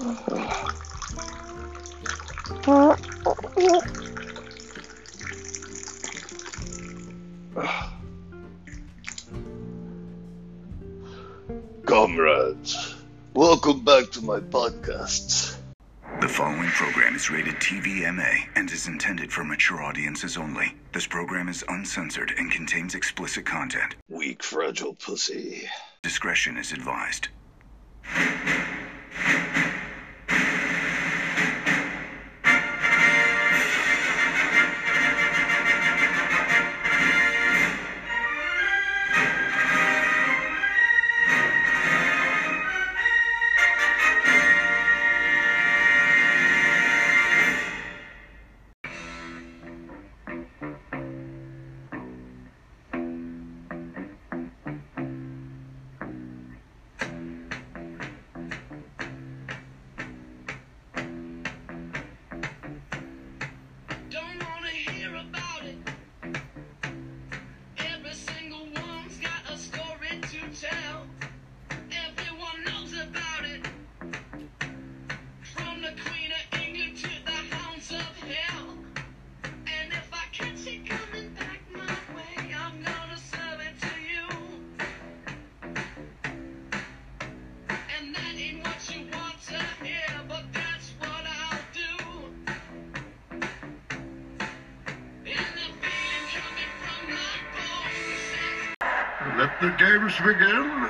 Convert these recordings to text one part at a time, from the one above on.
Comrades, welcome back to my podcasts. The following program is rated TV-MA and is intended for mature audiences only. This program is uncensored and contains explicit content. Weak, fragile pussy. Discretion is advised. Let the games begin.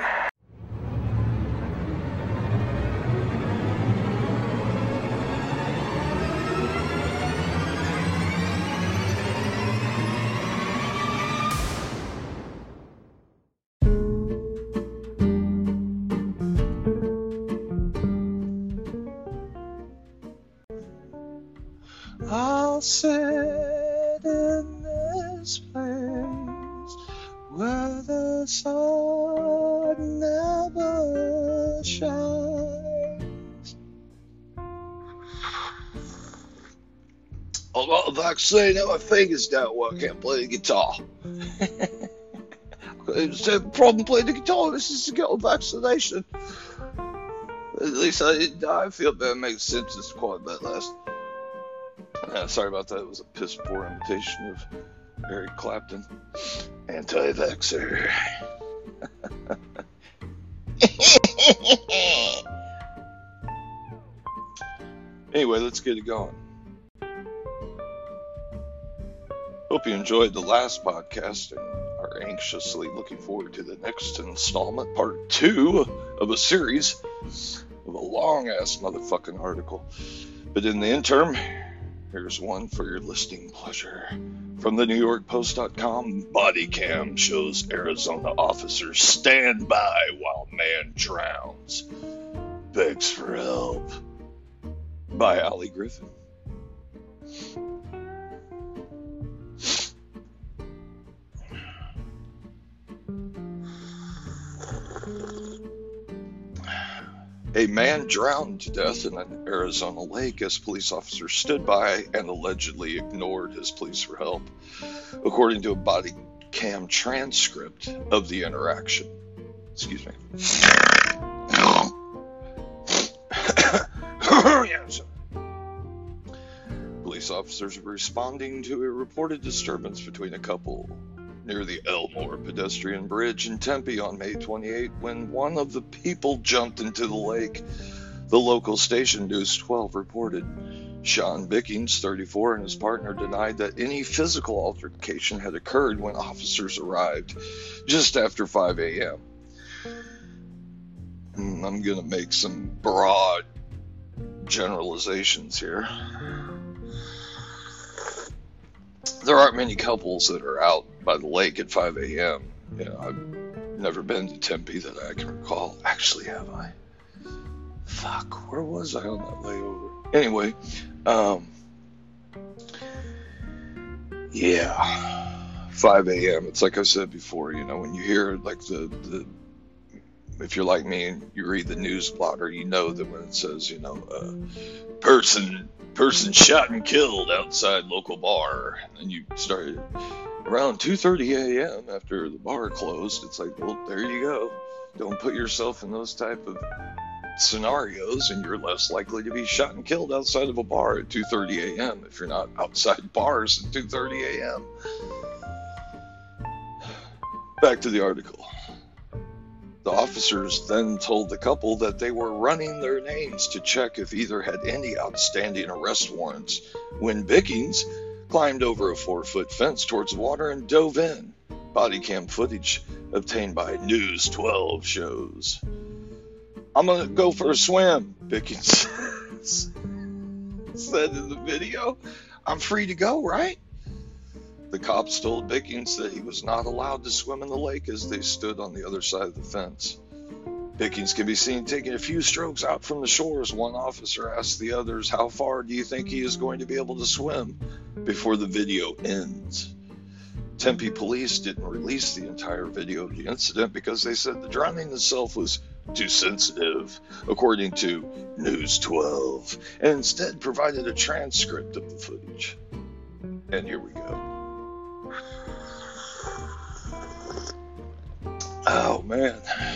I'll sit in this place where the sun never shines. I got a vaccine and my fingers don't work. I can't play the guitar. It's a problem playing the guitar. This is to get a vaccination. At least I didn't die. I feel bad. It makes sense. It's quite a bit less. Sorry about that. It was a piss poor imitation of Eric Clapton. Anti-vaxxer. Anyway, let's get it going. Hope you enjoyed the last podcast and are anxiously looking forward to the next installment, part 2 of a series of a long-ass motherfucking article. But in the interim, here's one for your listening pleasure. From the NewYorkPost.com, body cam shows Arizona officers stand by while man drowns. Begs for help. By Allie Griffin. A man drowned to death in an Arizona lake as police officers stood by and allegedly ignored his pleas for help, according to a body cam transcript of the interaction. Excuse me. Yes. Police officers were responding to a reported disturbance between a couple near the Elmore pedestrian bridge in Tempe on May 28 when one of the people jumped into the lake. The local station News 12 reported. Sean Bickings, 34, and his partner denied that any physical altercation had occurred when officers arrived just after 5 a.m. I'm going to make some broad generalizations here. There aren't many couples that are out by the lake at 5 a.m. You know, I've never been to Tempe that I can recall. Actually, have I? Fuck, where was I on that layover? Anyway, yeah, 5 a.m. It's like I said before, you know, when you hear like the if you're like me and you read the news blotter, you know that when it says, you know, person shot and killed outside local bar, and you started around 2:30 a.m. after the bar closed. It's like, well, there you go. Don't put yourself in those type of scenarios, and you're less likely to be shot and killed outside of a bar at 2:30 a.m. if you're not outside bars at 2:30 a.m. Back to the article. The officers then told the couple that they were running their names to check if either had any outstanding arrest warrants when Bickings climbed over a 4-foot fence towards the water and dove in. Body cam footage obtained by News 12 shows. "I'm going to go for a swim," Bickings said in the video. "I'm free to go, right?" The cops told Bickings that he was not allowed to swim in the lake as they stood on the other side of the fence. Bickings can be seen taking a few strokes out from the shore as one officer asked the others, "How far do you think he is going to be able to swim before the video ends?" Tempe police didn't release the entire video of the incident because they said the drowning itself was too sensitive, according to News 12, and instead provided a transcript of the footage. And here we go. Oh, man.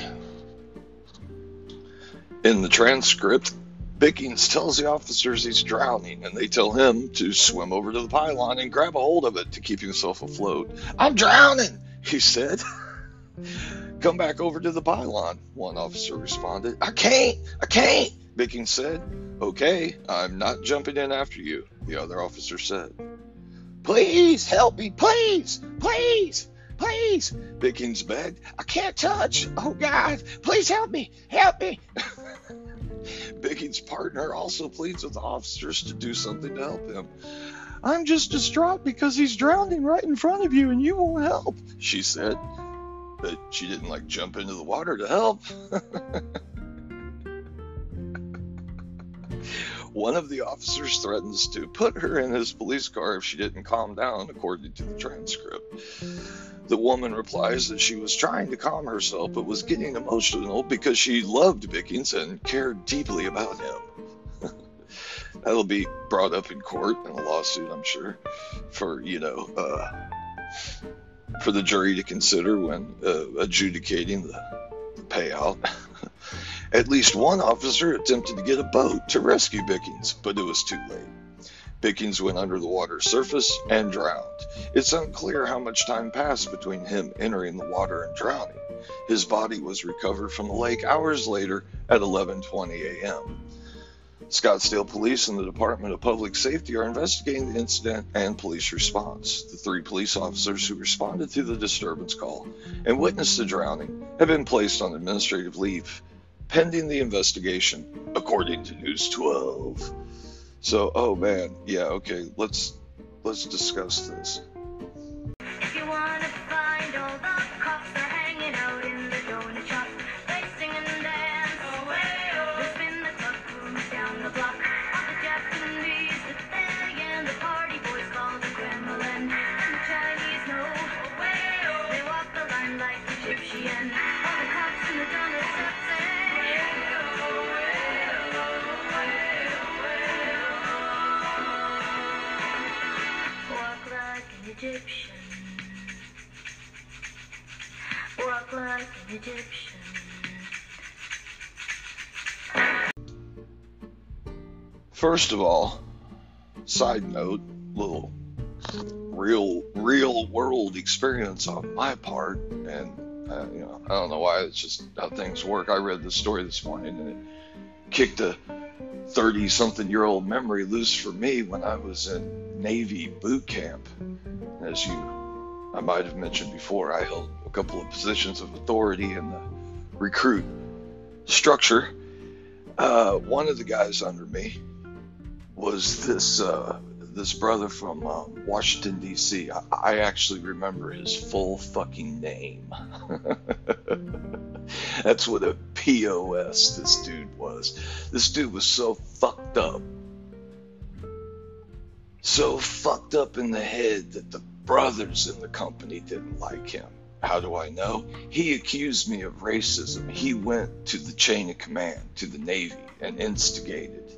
In the transcript, Bickings tells the officers he's drowning, and they tell him to swim over to the pylon and grab a hold of it to keep himself afloat. "I'm drowning," he said. "Come back over to the pylon," one officer responded. I can't, Bickings said. "Okay, I'm not jumping in after you," the other officer said. "Please help me, please, Bickings begged. "I can't touch. Oh, God, please help me. Bickings' partner also pleads with the officers to do something to help him. "I'm just distraught because he's drowning right in front of you and you won't help," she said. But she didn't jump into the water to help. One of the officers threatens to put her in his police car if she didn't calm down, according to the transcript. The woman replies that she was trying to calm herself but was getting emotional because she loved Bickings and cared deeply about him. That'll be brought up in court in a lawsuit, I'm sure, for the jury to consider when adjudicating the payout. At least one officer attempted to get a boat to rescue Bickings, but it was too late. Bickings went under the water's surface and drowned. It's unclear how much time passed between him entering the water and drowning. His body was recovered from the lake hours later at 11:20 a.m. Scottsdale Police and the Department of Public Safety are investigating the incident and police response. The 3 police officers who responded to the disturbance call and witnessed the drowning have been placed on administrative leave, pending the investigation, according to News 12. So, oh man, yeah, okay, let's discuss this. If you want to find all the cops are hanging out in the donut shop, they sing and dance. They spin the clubs down the block. All the Japanese that they and the party boys call the Kremlin. And the Chinese know, they walk the line like Egyptian. All the cops in the donut shop say, walk like an Egyptian. Walk like an Egyptian. First of all, side note, little real world experience on my part, and I don't know why, it's just how things work. I read the story this morning and it kicked a 30-something-year-old memory loose for me when I was in Navy boot camp. As I might have mentioned before, I held a couple of positions of authority in the recruit structure. One of the guys under me was this brother from Washington, D.C. I actually remember his full fucking name. That's what a POS this dude was. This dude was so fucked up. So fucked up in the head that the brothers in the company didn't like him. How do I know? He accused me of racism. He went to the chain of command, to the Navy, and instigated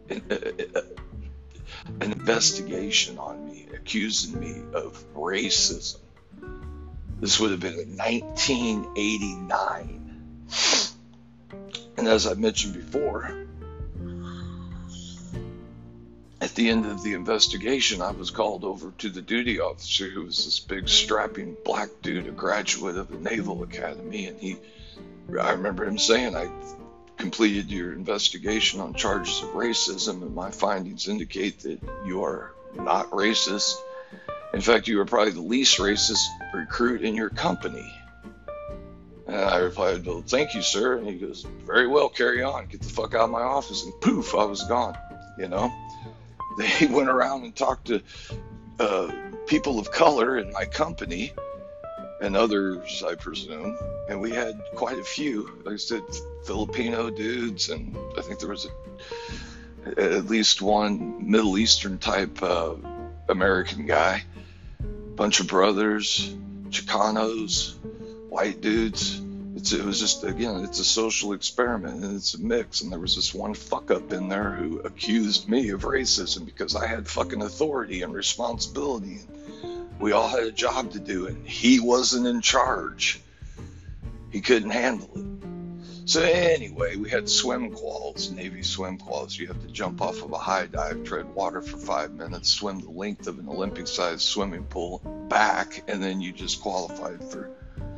an investigation on me, accusing me of racism. This would have been in 1989. And And as I mentioned before, at the end of the investigation, I was called over to the duty officer, who was this big strapping black dude, a graduate of the Naval Academy, and I remember him saying, I completed your investigation on charges of racism, and my findings indicate that you are not racist. In fact, you are probably the least racist recruit in your company. And I replied, well, thank you, sir. And he goes, very well, carry on. Get the fuck out of my office. And poof, I was gone, you know. They went around and talked to people of color in my company and others, I presume. And we had quite a few, like I said, Filipino dudes. And I think there was at least one Middle Eastern type American guy. Bunch of brothers, Chicanos, white dudes. It was just, again, it's a social experiment, and it's a mix. And there was this one fuck up in there who accused me of racism because I had fucking authority and responsibility. We all had a job to do, and he wasn't in charge. He couldn't handle it. So anyway, we had swim quals, Navy swim quals. You have to jump off of a high dive, tread water for 5 minutes, swim the length of an Olympic-sized swimming pool back, and then you just qualified for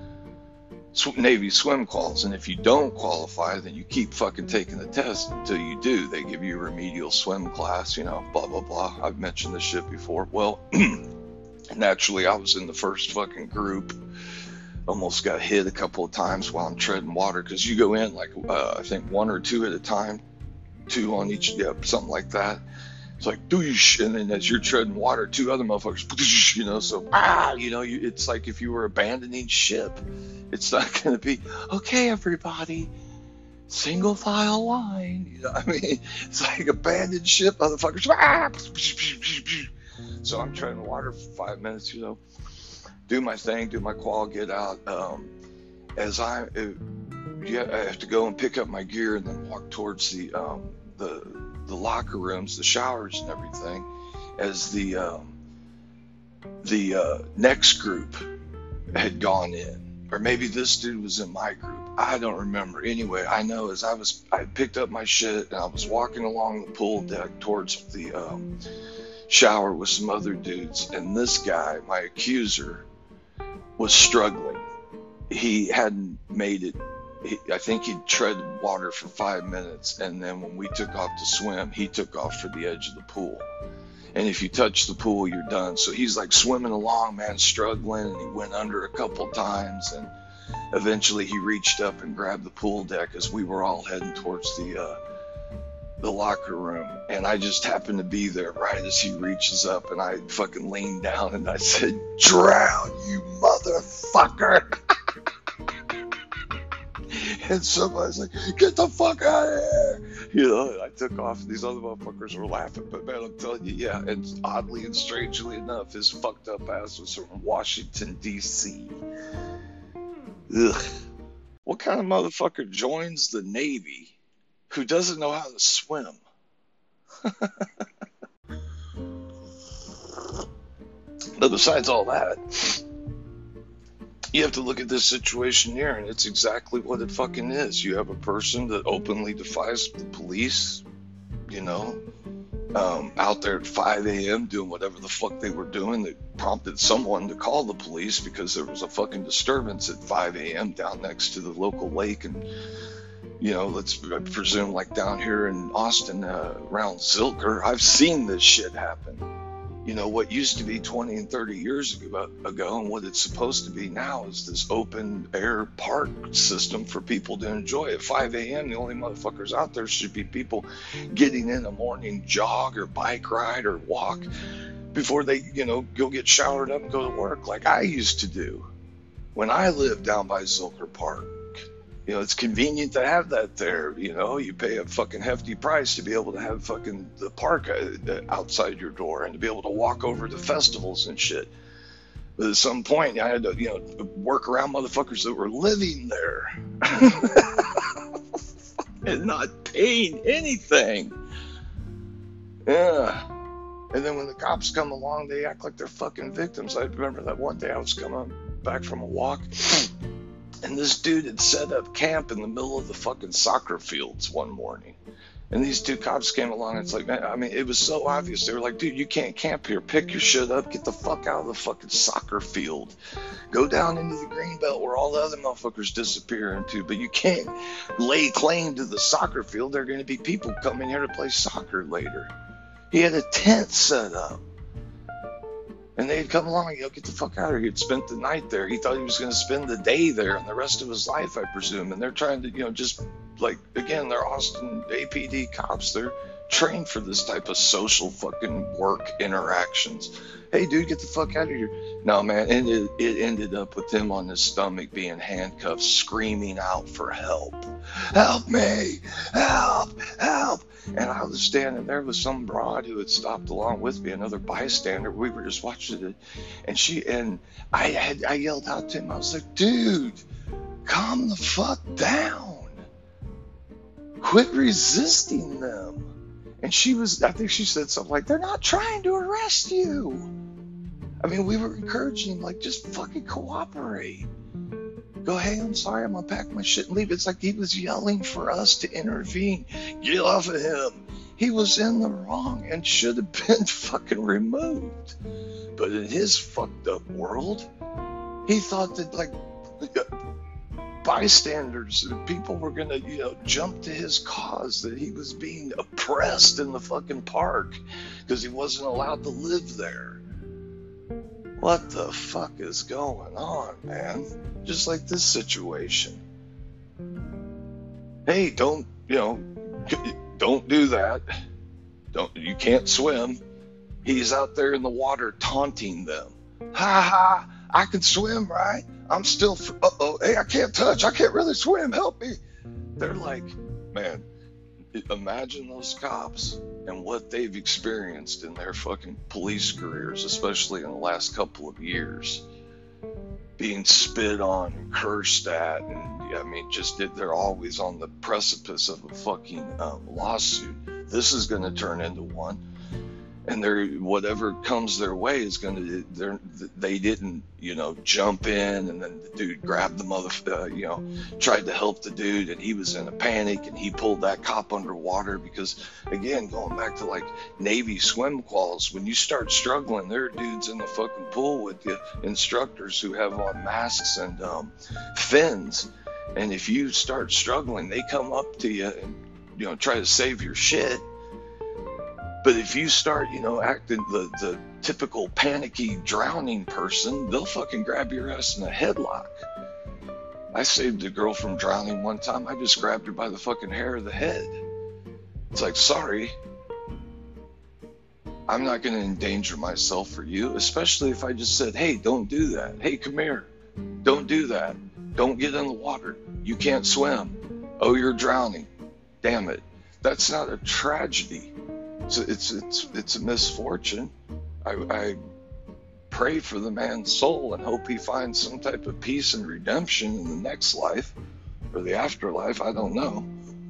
Navy swim quals. And if you don't qualify, then you keep fucking taking the test until you do. They give you a remedial swim class, you know, blah, blah, blah. I've mentioned this shit before. Well, naturally, I was in the first fucking group. Almost got hit a couple of times while I'm treading water, because you go in like I think 1 or 2 at a time, 2 on each, something like that. It's like doosh, and then as you're treading water, 2 other motherfuckers, you know. So you know, it's like if you were abandoning ship. It's not going to be okay, everybody, single file line. You know, I mean, it's like abandoned ship, motherfuckers. So I'm treading water for 5 minutes, you know. Do my thing, do my qual, get out. As I have to go and pick up my gear and then walk towards the locker rooms, the showers and everything. As the next group had gone in, or maybe this dude was in my group. I don't remember. Anyway, I know as I picked up my shit and I was walking along the pool deck towards the shower with some other dudes, and this guy, my accuser, was struggling. He hadn't made it. I think he'd treaded water for 5 minutes, and then when we took off to swim, he took off for the edge of the pool. And if you touch the pool, you're done. So he's like swimming along, man, struggling, and he went under a couple times, and eventually he reached up and grabbed the pool deck as we were all heading towards the locker room. And I just happened to be there right as he reaches up, and I fucking leaned down and I said, "Drown, you motherfucker." And somebody's like, "Get the fuck out of here." You know, I took off, and these other motherfuckers were laughing. But man, I'm telling you, yeah, and oddly and strangely enough, his fucked up ass was from Washington, D.C. Ugh. What kind of motherfucker joins the Navy who doesn't know how to swim? But besides all that, you have to look at this situation here, and it's exactly what it fucking is. You have a person that openly defies the police, you know, out there at 5 a.m. doing whatever the fuck they were doing that prompted someone to call the police because there was a fucking disturbance at 5 a.m. down next to the local lake. And, you know, let's presume like down here in Austin, around Zilker, I've seen this shit happen. You know, what used to be 20 and 30 years ago and what it's supposed to be now is this open air park system for people to enjoy. At 5 a.m., the only motherfuckers out there should be people getting in a morning jog or bike ride or walk before they, you know, go get showered up and go to work like I used to do when I lived down by Zilker Park. You know, it's convenient to have that there. You know, you pay a fucking hefty price to be able to have fucking the park outside your door and to be able to walk over to festivals and shit. But at some point, I had to, you know, work around motherfuckers that were living there and not paying anything. Yeah. And then when the cops come along, they act like they're fucking victims. I remember that one day I was coming back from a walk, And this dude had set up camp in the middle of the fucking soccer fields one morning. And these two cops came along, and it's like, man, I mean, it was so obvious. They were like, dude, you can't camp here. Pick your shit up. Get the fuck out of the fucking soccer field. Go down into the green belt where all the other motherfuckers disappear into. But you can't lay claim to the soccer field. There are going to be people coming here to play soccer later. He had a tent set up. And they'd come along, get the fuck out of here. He'd spent the night there. He thought he was going to spend the day there and the rest of his life, I presume. And they're trying to, just like, again, they're Austin APD cops. They're trained for this type of social fucking work interactions. Hey, dude, get the fuck out of here. No, man, and it ended up with him on his stomach being handcuffed, screaming out for help. Help me! Help! Help! And I was standing there with some broad who had stopped along with me, another bystander. We were just watching it, and I yelled out to him. I was like, dude, calm the fuck down. Quit resisting them. And I think she said something like, they're not trying to arrest you. I mean, we were encouraging him, like, just fucking cooperate. Go, hey, I'm sorry, I'm gonna pack my shit and leave. It's like he was yelling for us to intervene. Get off of him. He was in the wrong and should have been fucking removed. But in his fucked up world, he thought that, like, bystanders and people were gonna, jump to his cause, that he was being oppressed in the fucking park because he wasn't allowed to live there. What the fuck is going on, man? Just like this situation. Hey, don't do that. You can't swim. He's out there in the water taunting them. Ha ha, I can swim, right? I'm still, hey, I can't touch. I can't really swim. Help me. They're like, man, imagine those cops and what they've experienced in their fucking police careers, especially in the last couple of years, being spit on and cursed at. And I mean, they're always on the precipice of a fucking lawsuit. This is going to turn into one. And whatever comes their way is going to, they didn't, jump in, and then the dude grabbed the tried to help the dude, and he was in a panic, and he pulled that cop underwater because, again, going back to like Navy swim quals, when you start struggling, there are dudes in the fucking pool with you, instructors who have on masks and fins. And if you start struggling, they come up to you and, try to save your shit. But if you start, acting the typical panicky drowning person, they'll fucking grab your ass in a headlock. I saved a girl from drowning one time. I just grabbed her by the fucking hair of the head. It's like, sorry, I'm not going to endanger myself for you, especially if I just said, hey, don't do that. Hey, come here. Don't do that. Don't get in the water. You can't swim. Oh, you're drowning. Damn it. That's not a tragedy. So it's a misfortune. I pray for the man's soul and hope he finds some type of peace and redemption in the next life or the afterlife. I don't know.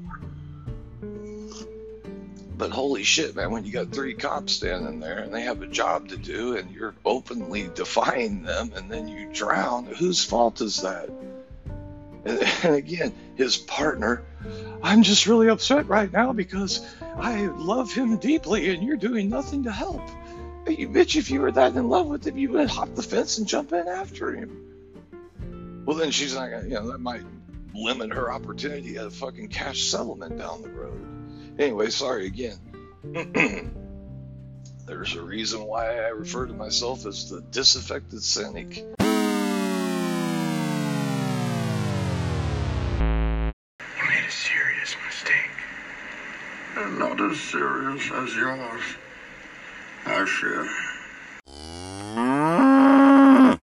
But holy shit, man, when you got 3 cops standing there and they have a job to do and you're openly defying them and then you drown, whose fault is that? And again, his partner, I'm just really upset right now because I love him deeply and you're doing nothing to help. Hey, bitch, if you were that in love with him, you would hop the fence and jump in after him. Well, then she's not gonna, that might limit her opportunity at a fucking cash settlement down the road. Anyway, sorry again. There's a reason why I refer to myself as the disaffected cynic. Not as serious as yours. I share.